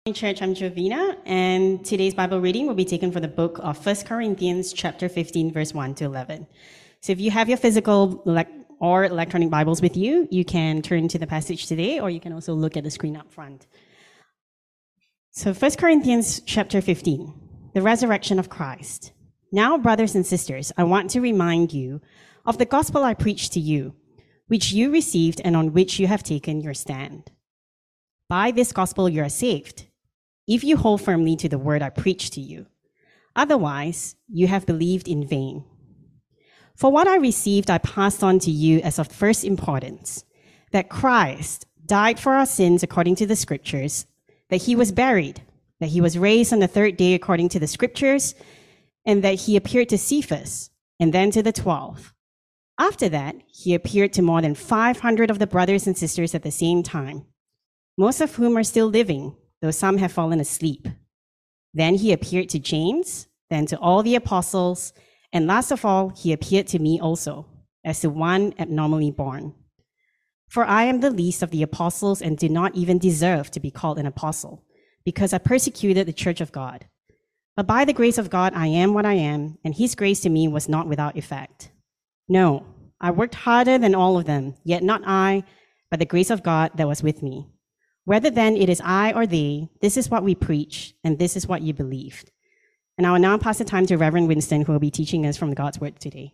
Morning, Church, I'm Jovina, and today's Bible reading will be taken from the book of 1 Corinthians chapter 15, verse 1 to 11. So if you have your physical or electronic Bibles with you, you can turn to the passage today, or you can also look at the screen up front. So 1 Corinthians chapter 15, the resurrection of Christ. Now, brothers and sisters, I want to remind you of the gospel I preached to you, which you received and on which you have taken your stand. By this gospel you are saved, if you hold firmly to the word I preached to you. Otherwise, you have believed in vain. For what I received, I passed on to you as of first importance, that Christ died for our sins according to the scriptures, that he was buried, that he was raised on the third day according to the scriptures, and that he appeared to Cephas, and then to the 12. After that, he appeared to more than 500 of the brothers and sisters at the same time, most of whom are still living, though some have fallen asleep. Then he appeared to James, then to all the apostles, and last of all, he appeared to me also, as to one abnormally born. For I am the least of the apostles and do not even deserve to be called an apostle, because I persecuted the church of God. But by the grace of God, I am what I am, and his grace to me was not without effect. No, I worked harder than all of them, yet not I, but the grace of God that was with me. Whether then it is I or they, this is what we preach, and this is what you believed. And I will now pass the time to Reverend Winston, who will be teaching us from God's Word today.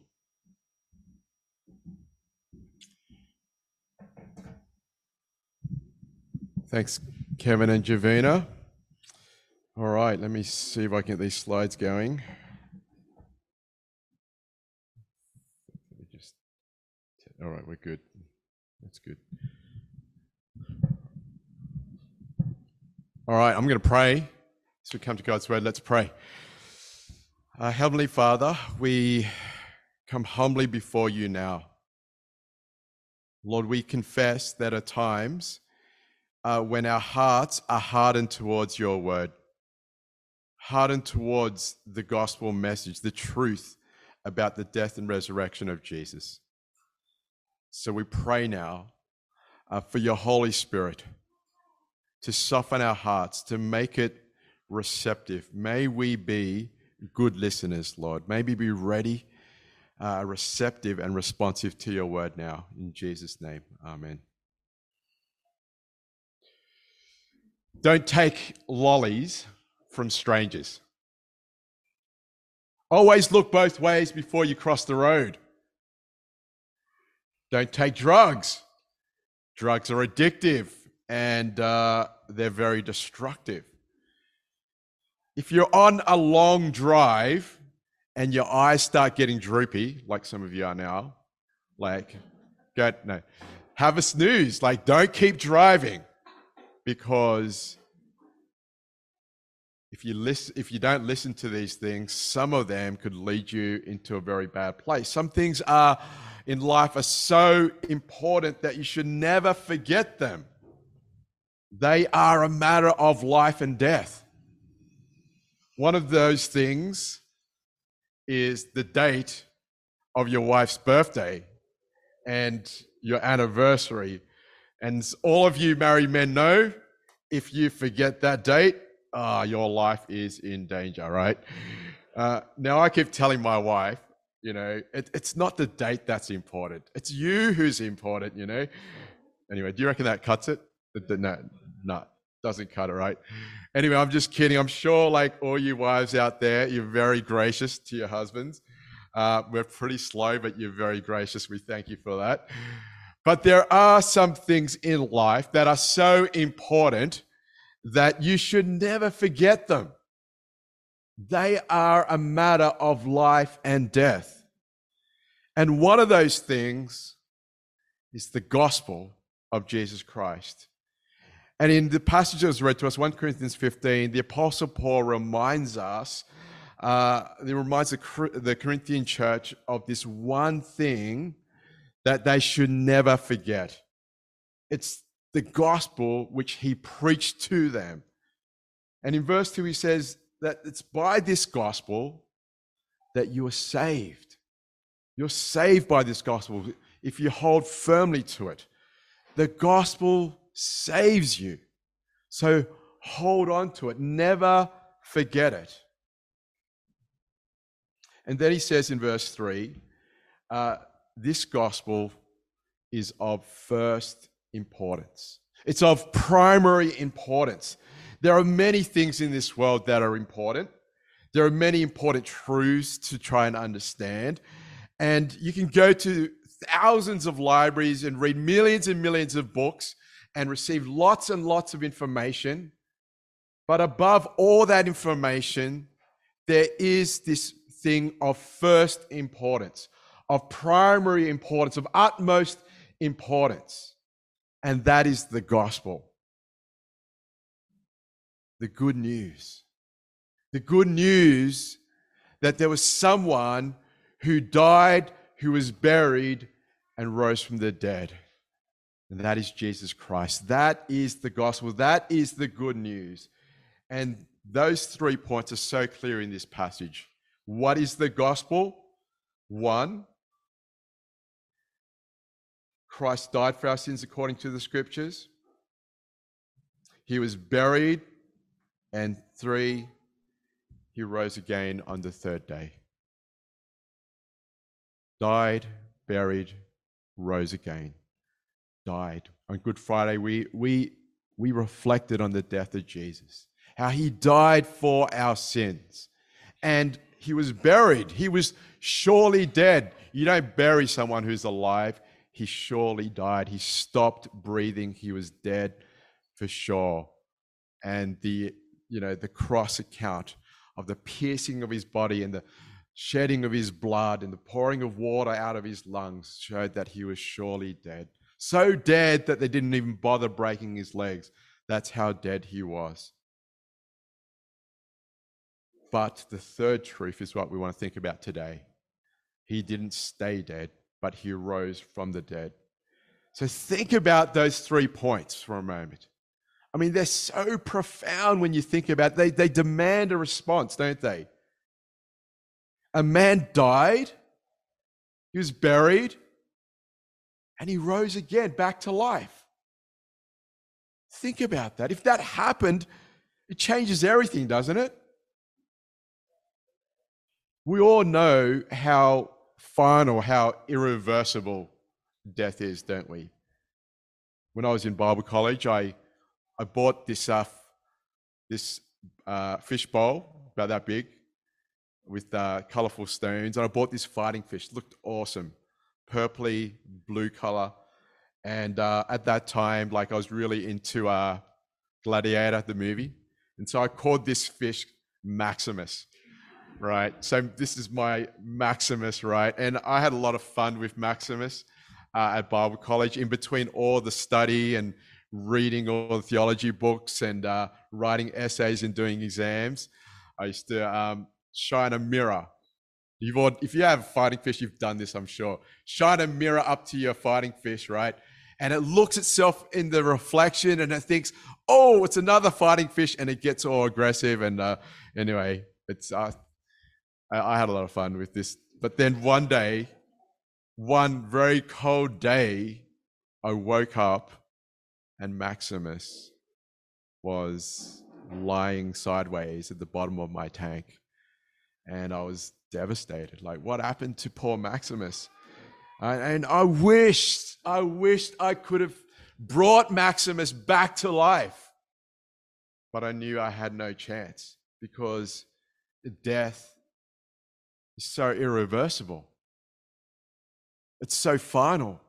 Thanks, Kevin and Jovina. All right, let me see if I can get these slides going. All right, we're good. That's good. All right, I'm going to pray. As we come to God's Word, let's pray. Heavenly Father, we come humbly before you now. Lord, we confess that at times when our hearts are hardened towards your word, hardened towards the gospel message, the truth about the death and resurrection of Jesus. So we pray now for your Holy Spirit to soften our hearts, to make it receptive. May we be good listeners, Lord. May we be ready, receptive and responsive to your word now. In Jesus' name, amen. Don't take lollies from strangers. Always look both ways before you cross the road. Don't take drugs. Drugs are addictive and they're very destructive. If you're on a long drive and your eyes start getting droopy, like some of you are now, have a snooze. Don't keep driving, because if you don't listen to these things, some of them could lead you into a very bad place. Some things in life are so important that you should never forget them. They are a matter of life and death. One of those things is the date of your wife's birthday and your anniversary. And all of you married men know, if you forget that date, your life is in danger, right? Now, I keep telling my wife, it's not the date that's important. It's you who's important, Anyway, do you reckon that cuts it? No, doesn't cut it, right? Anyway, I'm just kidding. I'm sure, all you wives out there, you're very gracious to your husbands. We're pretty slow, but you're very gracious. We thank you for that. But there are some things in life that are so important that you should never forget them. They are a matter of life and death. And one of those things is the gospel of Jesus Christ. And in the passage that was read to us, 1 Corinthians 15, the Apostle Paul reminds us, the Corinthian church of this one thing that they should never forget. It's the gospel which he preached to them. And in verse 2, he says that it's by this gospel that you are saved. You're saved by this gospel if you hold firmly to it. The gospel saves you. So Hold on to it. Never forget it. And then he says in verse 3, this gospel is of first importance. It's of primary importance. There are many things in this world that are important. There are many important truths to try and understand. And you can go to thousands of libraries and read millions and millions of books and receive lots and lots of information. But above all that information, there is this thing of first importance, of primary importance, of utmost importance. And that is the gospel. The good news. The good news that there was someone who died, who was buried, and rose from the dead. And that is Jesus Christ. That is the gospel. That is the good news. And those 3 points are so clear in this passage. What is the gospel? 1, Christ died for our sins according to the scriptures. He was buried. And 3, he rose again on the 3rd day. Died, buried, rose again. Died. On Good Friday, we reflected on the death of Jesus, how he died for our sins. And he was buried. He was surely dead. You don't bury someone who's alive. He surely died. He stopped breathing. He was dead for sure. And the cross account of the piercing of his body and the shedding of his blood and the pouring of water out of his lungs showed that he was surely dead. So dead that they didn't even bother breaking his legs. That's how dead he was. But the third truth is what we want to think about today. He didn't stay dead, but he rose from the dead. So think about those 3 points for a moment. I mean, they're so profound when you think about it. They demand a response, don't they? A man died, he was buried, and he rose again back to life. Think about that. If that happened, it changes everything, doesn't it? We all know how final, how irreversible death is, don't we? When I was in Bible college, I bought this fish bowl, about that big, with colourful stones. And I bought this fighting fish. It looked awesome. Purpley, blue colour. And at that time, I was really into Gladiator, the movie. And so I called this fish Maximus, right? So this is my Maximus, right? And I had a lot of fun with Maximus at Bible college, in between all the study and reading all the theology books and writing essays and doing exams. I used to shine a mirror. If you have a fighting fish, you've done this, I'm sure. Shine a mirror up to your fighting fish, right? And it looks itself in the reflection and it thinks, oh, it's another fighting fish, and it gets all aggressive. And anyway, I had a lot of fun with this. But then one day, one very cold day, I woke up and Maximus was lying sideways at the bottom of my tank. And I was devastated. What happened to poor Maximus? And I wished I could have brought Maximus back to life. But I knew I had no chance, because death is so irreversible. It's so final.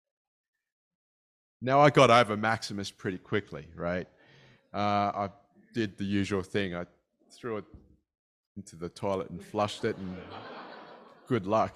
Now, I got over Maximus pretty quickly, right? I did the usual thing. I threw it into the toilet and flushed it, and good luck,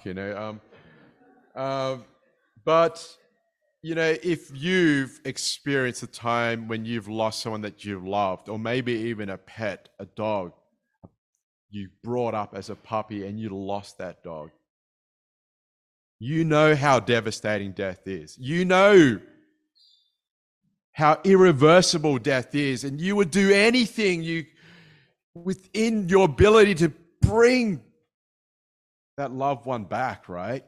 But, if you've experienced a time when you've lost someone that you've loved, or maybe even a pet, a dog, you brought up as a puppy and you lost that dog, you know how devastating death is. You know how irreversible death is, and you would do anything within your ability to bring that loved one back, right?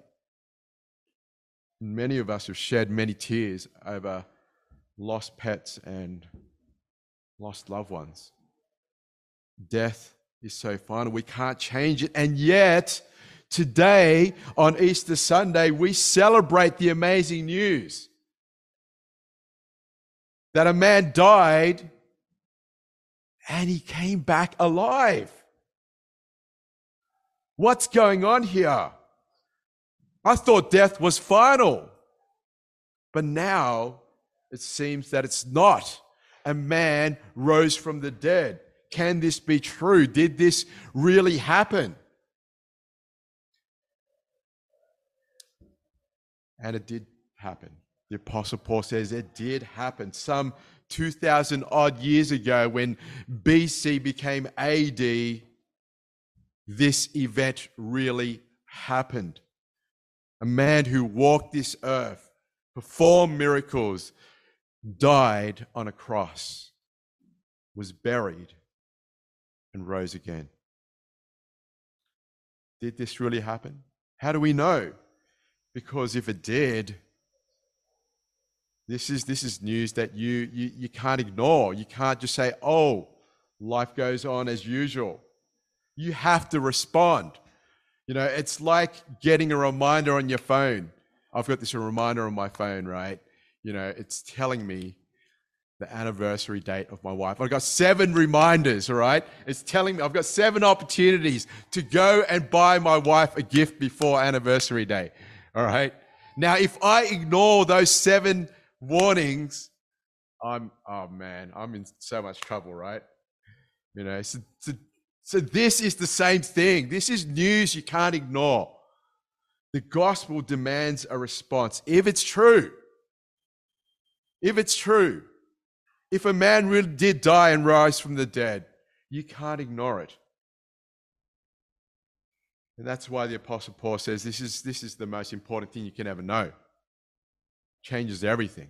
Many of us have shed many tears over lost pets and lost loved ones. Death is so final. We can't change it. And yet, today, on Easter Sunday, we celebrate the amazing news that a man died and he came back alive. What's going on here? I thought death was final. But now it seems that it's not. A man rose from the dead. Can this be true? Did this really happen? And it did happen. The Apostle Paul says it did happen. Some 2,000 odd years ago, when BC became AD, this event really happened. A man who walked this earth, performed miracles, died on a cross, was buried, and rose again. Did this really happen? How do we know? Because if it did, this is news that you can't ignore. You can't just say, oh, life goes on as usual. You have to respond. You know, it's like getting a reminder on your phone. I've got this reminder on my phone, right? You know, it's telling me the anniversary date of my wife. I've got 7 reminders, all right? It's telling me I've got 7 opportunities to go and buy my wife a gift before anniversary day, all right? Now, if I ignore those 7 warnings, I'm in so much trouble, right? You know, so this is the same thing. This is news you can't ignore. The gospel demands a response. If it's true, if a man really did die and rise from the dead, you can't ignore it. And that's why the Apostle Paul says this is the most important thing you can ever know. Changes everything.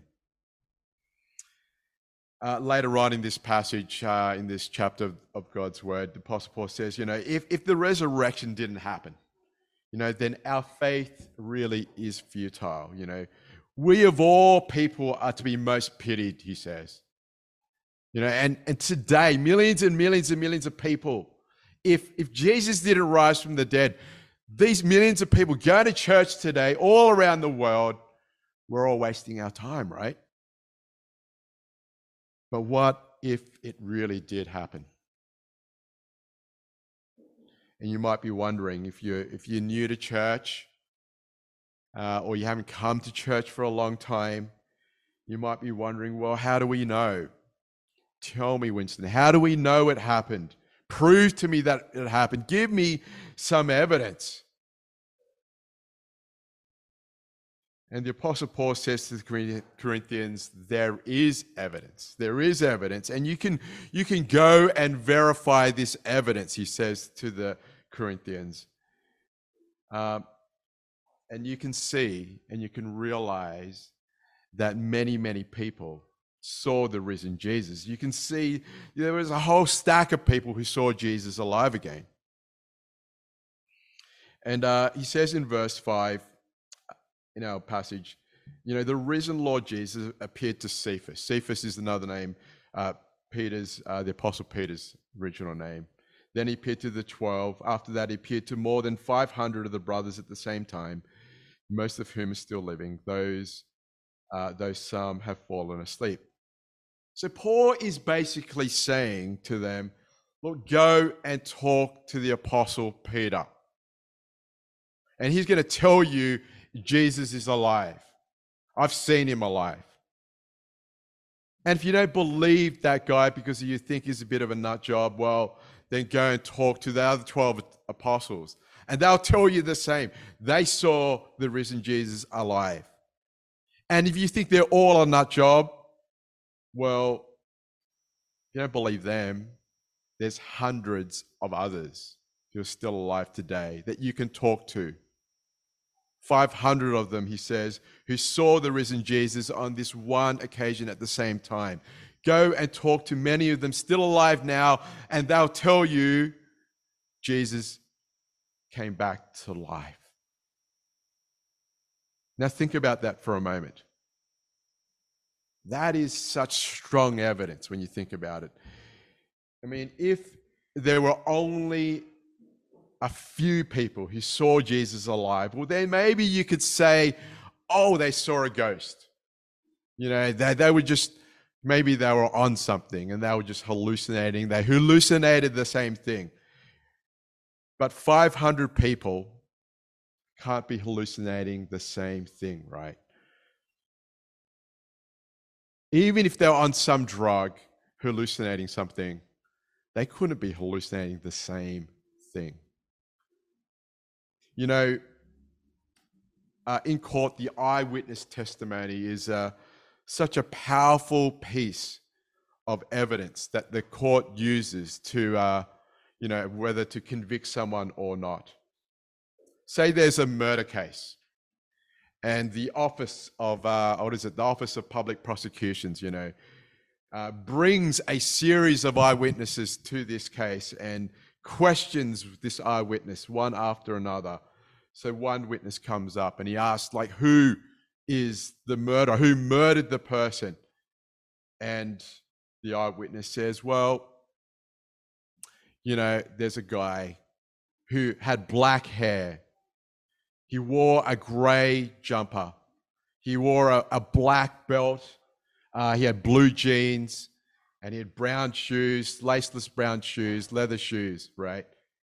Later on in this passage, in this chapter of God's Word, the Apostle Paul says, you know, if the resurrection didn't happen, you know, then our faith really is futile. You know, we of all people are to be most pitied, he says. You know, and today, millions and millions and millions of people, if Jesus didn't rise from the dead, these millions of people going to church today all around the world, we're all wasting our time, right? But what if it really did happen? And you might be wondering, if you're new to church, or you haven't come to church for a long time, you might be wondering, well, how do we know? Tell me, Winston, how do we know it happened? Prove to me that it happened. Give me some evidence. And the Apostle Paul says to the Corinthians, there is evidence. There is evidence. And you can go and verify this evidence, he says to the Corinthians. And you can see and you can realize that many, many people saw the risen Jesus. You can see there was a whole stack of people who saw Jesus alive again. And he says in verse 5, in our passage, you know, the risen Lord Jesus appeared to Cephas. Cephas is another name, the Apostle Peter's original name. Then he appeared to the 12. After that, he appeared to more than 500 of the brothers at the same time, most of whom are still living, though some have fallen asleep. So Paul is basically saying to them, look, go and talk to the Apostle Peter. And he's going to tell you Jesus is alive. I've seen him alive. And if you don't believe that guy because you think he's a bit of a nut job, well, then go and talk to the other 12 apostles. And they'll tell you the same. They saw the risen Jesus alive. And if you think they're all a nut job, well, if you don't believe them, there's hundreds of others who are still alive today that you can talk to. 500 of them, he says, who saw the risen Jesus on this one occasion at the same time. Go and talk to many of them still alive now, and they'll tell you Jesus came back to life. Now think about that for a moment. That is such strong evidence when you think about it. I mean, if there were only a few people who saw Jesus alive, well, then maybe you could say, oh, they saw a ghost. You know, they were just, maybe they were on something and they were just hallucinating. They hallucinated the same thing. But 500 people can't be hallucinating the same thing, right? Even if they're on some drug hallucinating something, they couldn't be hallucinating the same thing. You know, in court, the eyewitness testimony is such a powerful piece of evidence that the court uses to, you know, whether to convict someone or not. Say there's a murder case, and the Office of the Office of Public Prosecutions, you know, brings a series of eyewitnesses to this case and questions this eyewitness one after another. So one witness comes up and he asks, like, who is the murderer? Who murdered the person? And the eyewitness says, well, you know, there's a guy who had black hair. He wore a grey jumper. He wore a black belt. He had blue jeans, and he had brown shoes, laceless brown shoes, leather shoes, right?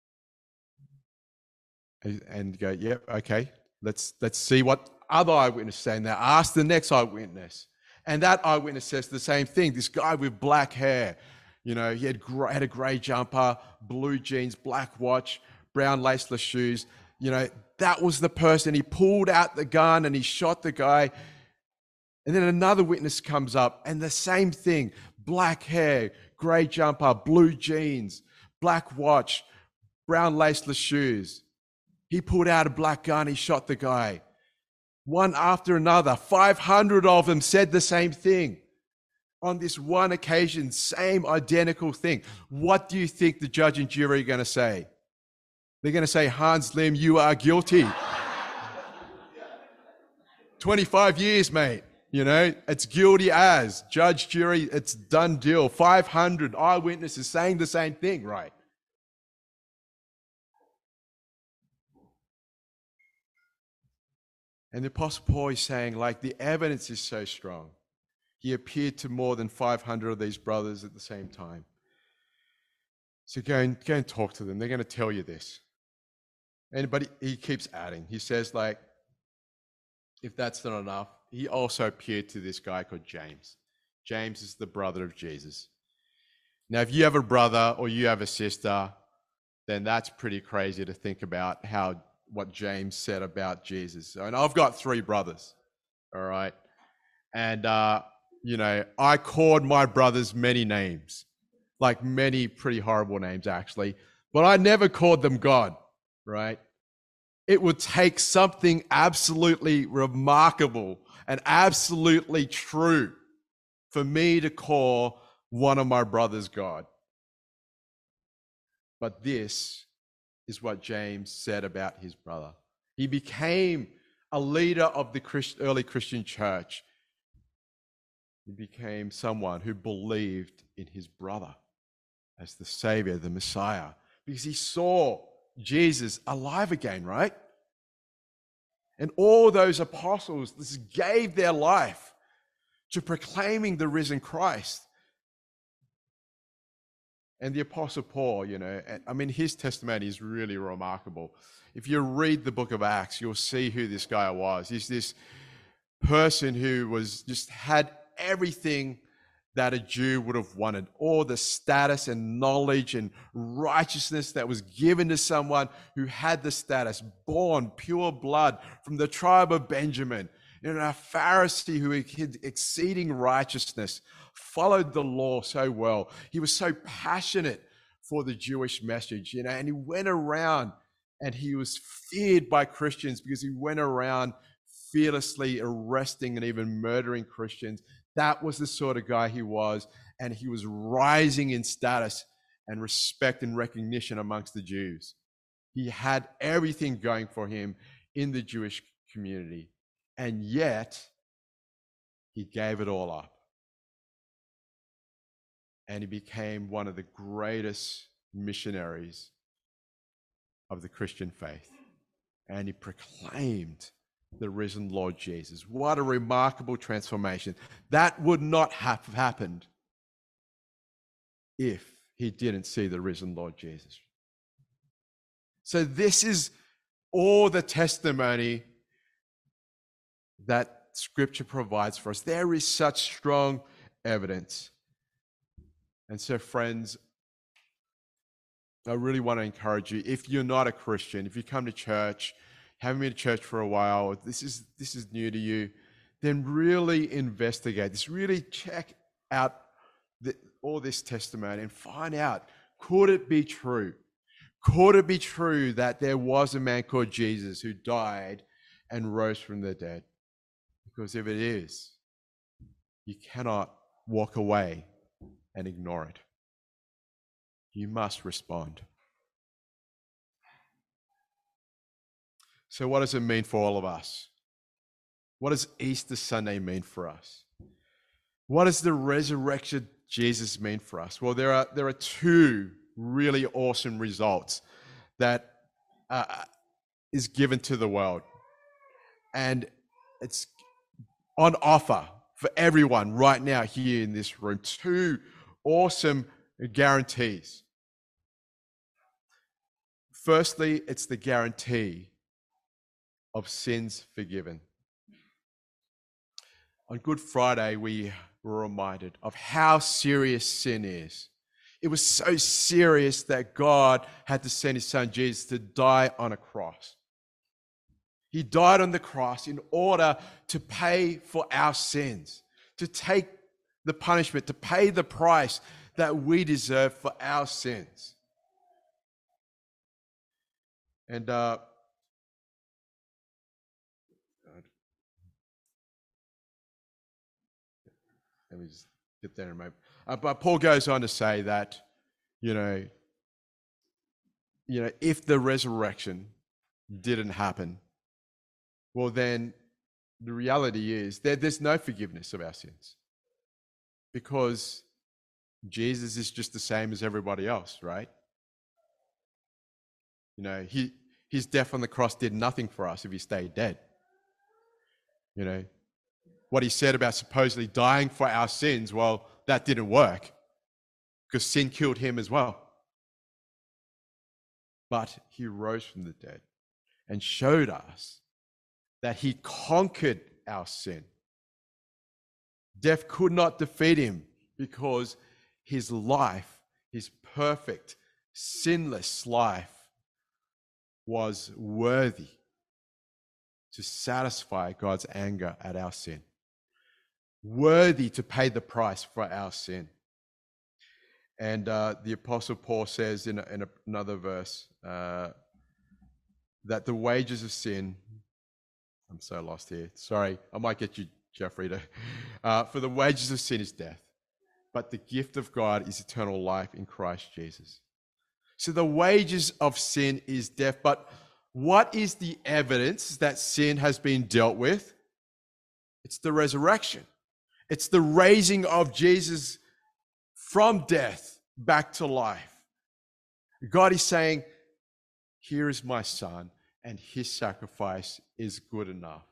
And go, yep, okay, let's see what other eyewitnesses say. And they ask the next eyewitness, and that eyewitness says the same thing. This guy with black hair, you know, he had a grey jumper, blue jeans, black watch, brown laceless shoes. You know, that was the person. He pulled out the gun and he shot the guy. And then another witness comes up and the same thing, black hair, grey jumper, blue jeans, black watch, brown laceless shoes. He pulled out a black gun, he shot the guy. One after another, 500 of them said the same thing. On this one occasion, same identical thing. What do you think the judge and jury are going to say? They're going to say, Hans Lim, you are guilty. 25 years, mate. You know, it's guilty as. Judge, jury, it's done deal. 500 eyewitnesses saying the same thing, right? And the Apostle Paul is saying, like, the evidence is so strong. He appeared to more than 500 of these brothers at the same time. So go and talk to them. They're going to tell you this. But he keeps adding. He says, like, if that's not enough, he also appeared to this guy called James. James is the brother of Jesus. Now, if you have a brother or you have a sister, then that's pretty crazy to think about what James said about Jesus. And I've got 3 brothers, all right? And, you know, I called my brothers many names, like many pretty horrible names, actually. But I never called them God, right? It would take something absolutely remarkable and absolutely true for me to call one of my brothers God. But this is what James said about his brother. He became a leader of the early Christian church. He became someone who believed in his brother as the Savior, the Messiah, because he saw Jesus alive again, right? And all those apostles gave their life to proclaiming the risen Christ. And the Apostle Paul, you know, I mean, his testimony is really remarkable. If you read the book of Acts, you'll see who this guy was. He's this person who had everything that a Jew would have wanted, all the status and knowledge and righteousness that was given to someone who had the status, born pure blood from the tribe of Benjamin, and a Pharisee who had exceeding righteousness, followed the law so well. He was so passionate for the Jewish message, you know, and he went around and he was feared by Christians because he went around fearlessly arresting and even murdering Christians. That was the sort of guy he was, and he was rising in status and respect and recognition amongst the Jews. He had everything going for him in the Jewish community, and yet he gave it all up. and he became one of the greatest missionaries of the Christian faith. And he proclaimed the risen Lord Jesus. What a remarkable transformation. That would not have happened if he didn't see the risen Lord Jesus. So this is all the testimony that Scripture provides for us. There is such strong evidence. And so, friends, I really want to encourage you, if you're not a Christian, if you come to church, haven't been to church for a while, this is new to you, then really investigate this. Really check out all this testimony and find out, could it be true? Could it be true that there was a man called Jesus who died and rose from the dead? Because if it is, you cannot walk away and ignore it. You must respond. So what does it mean for all of us? What does Easter Sunday mean for us? What does the resurrection Jesus mean for us? Well, there are two really awesome results that is given to the world. And it's on offer for everyone right now here in this room. Two awesome guarantees. Firstly, it's the guarantee of sins forgiven. On Good Friday, we were reminded of how serious sin is. It was so serious that God had to send his son Jesus to die on a cross. He died on the cross in order to pay for our sins, to take the punishment, to pay the price that we deserve for our sins. And let me just get there in a moment. But Paul goes on to say that, you know, if the resurrection didn't happen, well, then the reality is that there's no forgiveness of our sins, because Jesus is just the same as everybody else, right? You know, his death on the cross did nothing for us if he stayed dead. You know, what he said about supposedly dying for our sins, well, that didn't work because sin killed him as well. But he rose from the dead and showed us that he conquered our sin. Death could not defeat him because his life, his perfect, sinless life, was worthy to satisfy God's anger at our sin, worthy to pay the price for our sin. And the Apostle Paul says in another verse that the wages of sin, I'm so lost here. Sorry, I might get you, Jeffrey. For the wages of sin is death, but the gift of God is eternal life in Christ Jesus. So the wages of sin is death, but what is the evidence that sin has been dealt with? It's the resurrection. It's the raising of Jesus from death back to life. God is saying, here is my son, and his sacrifice is good enough.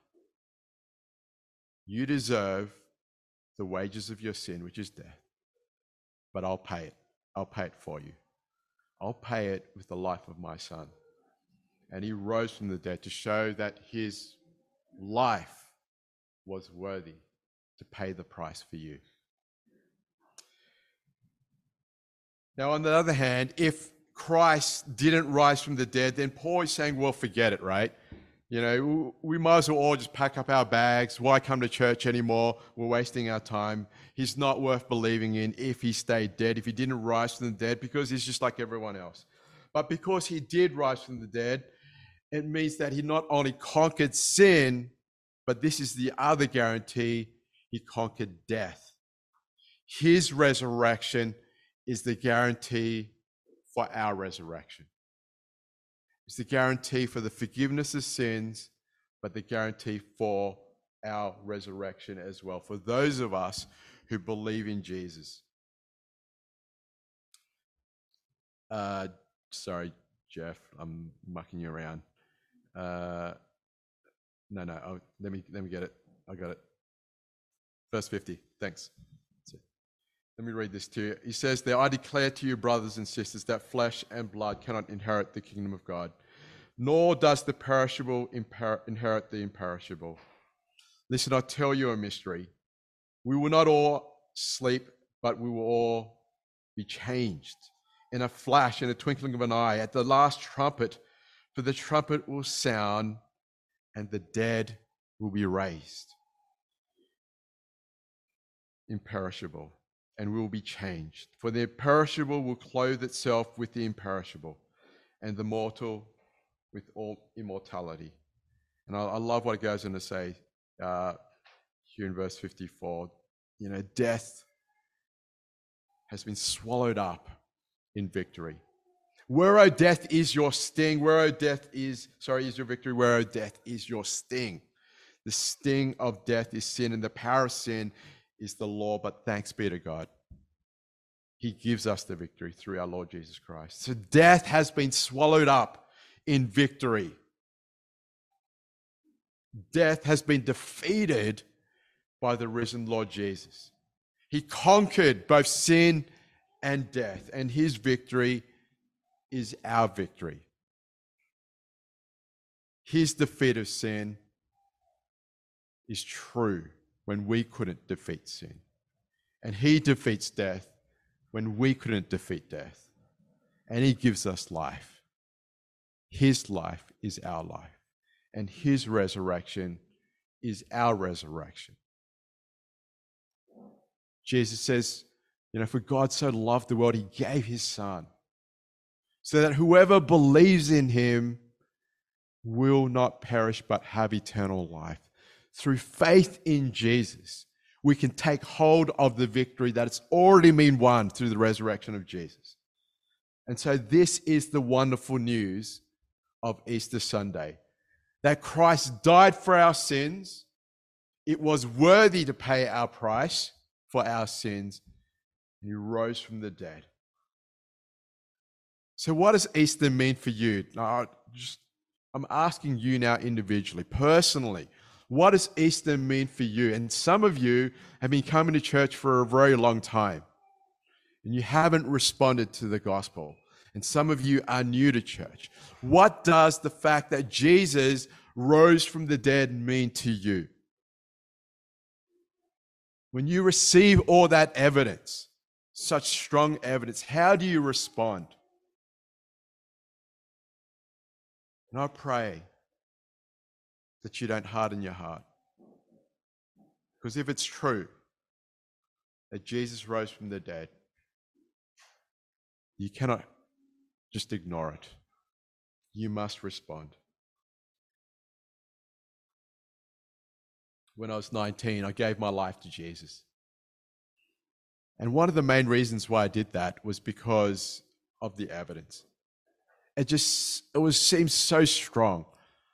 You deserve the wages of your sin, which is death, but I'll pay it. I'll pay it for you. I'll pay it with the life of my son. And he rose from the dead to show that his life was worthy to pay the price for you. Now, on the other hand, if Christ didn't rise from the dead, then Paul is saying, well, forget it, right? You know, we might as well all just pack up our bags. Why come to church anymore? We're wasting our time. He's not worth believing in if he stayed dead, if he didn't rise from the dead, because he's just like everyone else. But because he did rise from the dead, it means that he not only conquered sin, but this is the other guarantee, he conquered death. His resurrection is the guarantee for our resurrection. It's the guarantee for the forgiveness of sins, but the guarantee for our resurrection as well, for those of us who believe in Jesus. Sorry, Jeff, I'm mucking you around. No. Let me get it. I got it. Verse 50. Thanks. Let me read this to you. He says there, I declare to you, brothers and sisters, that flesh and blood cannot inherit the kingdom of God, nor does the perishable inherit the imperishable. Listen, I tell you a mystery. We will not all sleep, but we will all be changed in a flash, in a twinkling of an eye, at the last trumpet. For the trumpet will sound, and the dead will be raised imperishable, and we will be changed. For the perishable will clothe itself with the imperishable, and the mortal with all immortality. And I love what it goes on to say here in verse 54. Death has been swallowed up in victory. Where, O death, is your sting? Where, O death, is your victory? Where, O death, is your sting? The sting of death is sin, and the power of sin is the law, but thanks be to God. He gives us the victory through our Lord Jesus Christ. So death has been swallowed up in victory. Death has been defeated by the risen Lord Jesus. He conquered both sin and death, and his victory is our victory. His defeat of sin is true when we couldn't defeat sin. And he defeats death when we couldn't defeat death. And he gives us life. His life is our life. And his resurrection is our resurrection. Jesus says, for God so loved the world, he gave his son, so that whoever believes in him will not perish but have eternal life. Through faith in Jesus, we can take hold of the victory that has already been won through the resurrection of Jesus. And so this is the wonderful news of Easter Sunday, that Christ died for our sins. It was worthy to pay our price for our sins, and he rose from the dead. So what does Easter mean for you? I'm asking you now individually, personally, what does Easter mean for you? And some of you have been coming to church for a very long time, and you haven't responded to the gospel. And some of you are new to church. What does the fact that Jesus rose from the dead mean to you? When you receive all that evidence, such strong evidence, how do you respond? And I pray that you don't harden your heart. Because if it's true that Jesus rose from the dead, you cannot just ignore it. You must respond. When I was 19, I gave my life to Jesus. And one of the main reasons why I did that was because of the evidence. It seemed so strong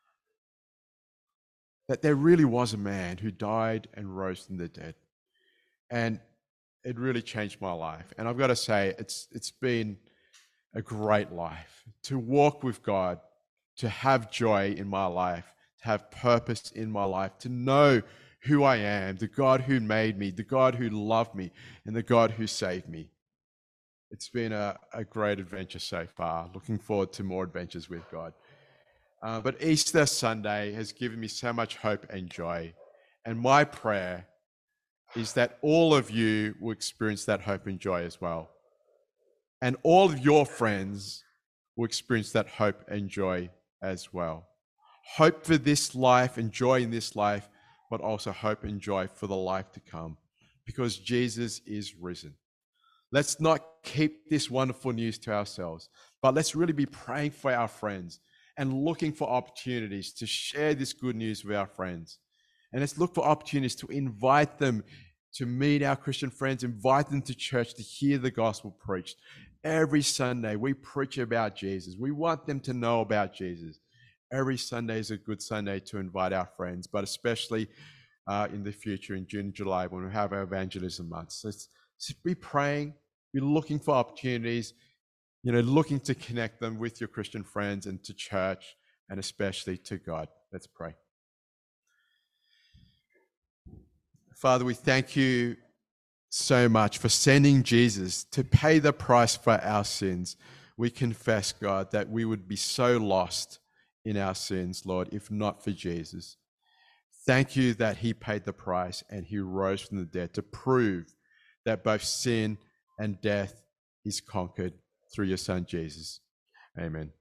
that there really was a man who died and rose from the dead. And it really changed my life. And I've got to say, it's been a great life to walk with God, to have joy in my life, to have purpose in my life, to know who I am, the God who made me, the God who loved me, and the God who saved me. It's been a great adventure so far. Looking forward to more adventures with God. But Easter Sunday has given me so much hope and joy. And my prayer is that all of you will experience that hope and joy as well. And all of your friends will experience that hope and joy as well. Hope for this life and joy in this life, but also hope and joy for the life to come, because Jesus is risen. Let's not keep this wonderful news to ourselves, but let's really be praying for our friends and looking for opportunities to share this good news with our friends. And let's look for opportunities to invite them to meet our Christian friends, invite them to church to hear the gospel preached. Every Sunday, we preach about Jesus. We want them to know about Jesus. Every Sunday is a good Sunday to invite our friends, but especially in the future, in June, July, when we have our evangelism months. So let's be praying, be looking for opportunities, looking to connect them with your Christian friends and to church and especially to God. Let's pray. Father, we thank you so much for sending Jesus to pay the price for our sins. We confess, God, that we would be so lost in our sins, Lord, if not for Jesus. Thank you that he paid the price and he rose from the dead to prove that both sin and death is conquered through your son, Jesus. Amen.